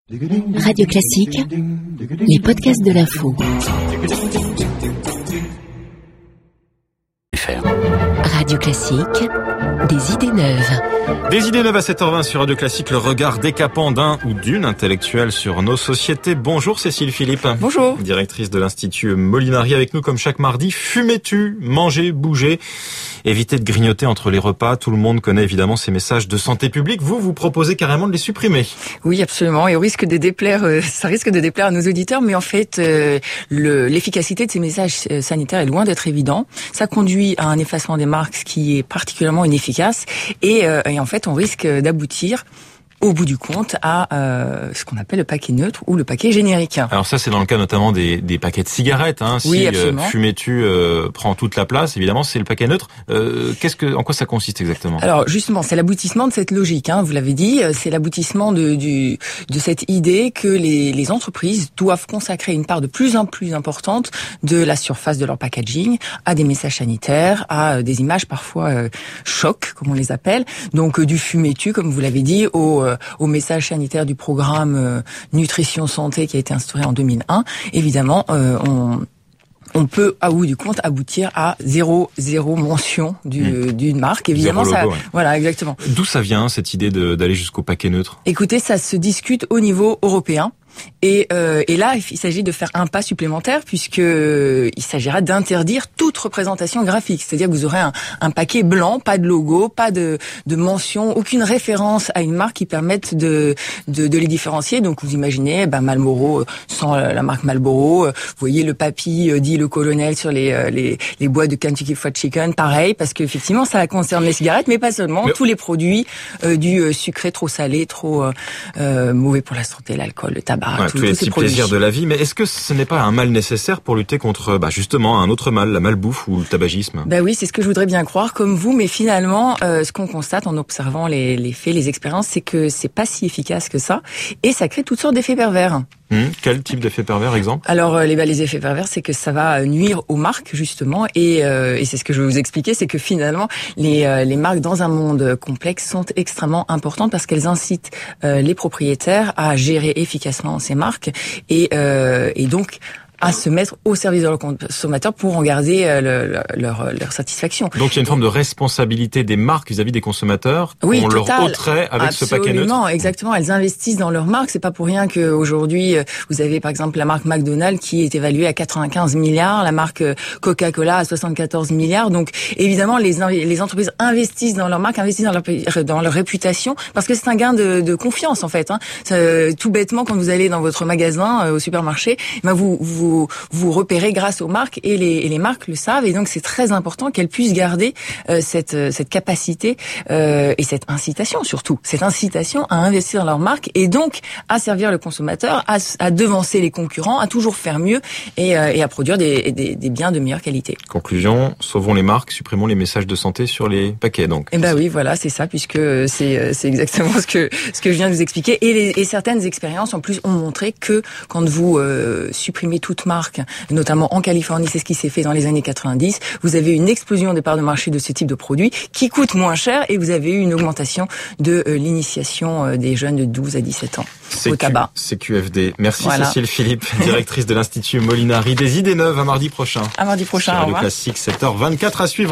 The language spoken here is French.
Radio Classique, les podcasts de l'info. Radio Classique, des idées neuves. Des idées neuves à 7h20 sur Radio Classique, le regard décapant d'un ou d'une intellectuelle sur nos sociétés. Bonjour Cécile Philippe. Bonjour. Directrice de l'Institut Molinari avec nous comme chaque mardi. Fumez-tu, mangez, bougez, évitez de grignoter entre les repas. Tout le monde connaît évidemment ces messages de santé publique. Vous proposez carrément de les supprimer. Oui, absolument. Et au risque de déplaire, ça risque de déplaire à nos auditeurs, mais en fait, l'efficacité de ces messages sanitaires est loin d'être évident. Ça conduit à un effacement des marques, ce qui est particulièrement inefficace. Et en fait, on risque d'aboutir au bout du compte à ce qu'on appelle le paquet neutre ou le paquet générique. Alors ça, c'est dans le cas notamment des paquets de cigarettes. Si oui, absolument. Fumez-tu prend toute la place, évidemment, c'est le paquet neutre. En quoi ça consiste exactement ? Alors justement, c'est l'aboutissement de cette logique. Vous l'avez dit, c'est l'aboutissement de cette idée que les entreprises doivent consacrer une part de plus en plus importante de la surface de leur packaging à des messages sanitaires, à des images parfois chocs, comme on les appelle. Donc du fumez-tu, comme vous l'avez dit, au message sanitaire du programme Nutrition Santé qui a été instauré en 2001, évidemment, on peut, à bout du compte, aboutir à zéro mention d'une marque. Évidemment, zéro logo, ça, ouais. Voilà, exactement. D'où ça vient, cette idée d'aller jusqu'au paquet neutre ? Écoutez, ça se discute au niveau européen. Et là, il s'agit de faire un pas supplémentaire puisque il s'agira d'interdire toute représentation graphique. C'est-à-dire que vous aurez un paquet blanc, pas de logo, pas de mention, aucune référence à une marque qui permette de les différencier. Donc vous imaginez, Marlboro sans la marque Marlboro. Vous voyez le papy dit le colonel sur les boîtes de Kentucky Fried Chicken, pareil, parce qu'effectivement ça concerne les cigarettes, mais pas seulement. Tous les produits du sucré trop salé, trop mauvais pour la santé, l'alcool, le tabac. Tous les petits plaisirs de la vie. Mais est-ce que ce n'est pas un mal nécessaire pour lutter contre justement un autre mal, la malbouffe ou le tabagisme ? Oui, c'est ce que je voudrais bien croire comme vous, mais finalement, ce qu'on constate en observant les faits, les expériences, c'est que c'est pas si efficace que ça, et ça crée toutes sortes d'effets pervers. Quel type d'effet pervers, exemple ? Alors les effets pervers, c'est que ça va nuire aux marques justement, et c'est ce que je vais vous expliquer, c'est que finalement les marques dans un monde complexe sont extrêmement importantes parce qu'elles incitent les propriétaires à gérer efficacement ces marques et donc à se mettre au service de leurs consommateurs pour en garder leur satisfaction. Donc il y a une forme de responsabilité des marques vis-à-vis des consommateurs qu'on leur ôterait avec ce paquet neutre. Absolument, exactement. Elles investissent dans leurs marques. C'est pas pour rien qu'aujourd'hui, vous avez par exemple la marque McDonald's qui est évaluée à 95 milliards, la marque Coca-Cola à 74 milliards. Donc évidemment, les entreprises investissent dans leur marque, investissent dans leur réputation parce que c'est un gain de confiance en fait. Tout bêtement, quand vous allez dans votre magasin au supermarché, vous repérez grâce aux marques et les marques le savent, et donc c'est très important qu'elles puissent garder cette capacité et cette incitation surtout, cette incitation à investir dans leur marque et donc à servir le consommateur, à devancer les concurrents, à toujours faire mieux et à produire des biens de meilleure qualité. Conclusion, sauvons les marques, supprimons les messages de santé sur les paquets donc. Oui, voilà, c'est ça, puisque c'est exactement ce que je viens de vous expliquer, et certaines expériences en plus ont montré que quand vous supprimez toute marque, notamment en Californie, c'est ce qui s'est fait dans les années 90, vous avez une explosion des parts de marché de ce type de produits qui coûtent moins cher, et vous avez eu une augmentation de l'initiation des jeunes de 12 à 17 ans au tabac. CQFD. Merci voilà. Cécile Philippe, directrice de l'Institut Molinari. Des idées neuves à mardi prochain. À mardi prochain, sur au Radio revoir. Classique, 7h24 à suivre.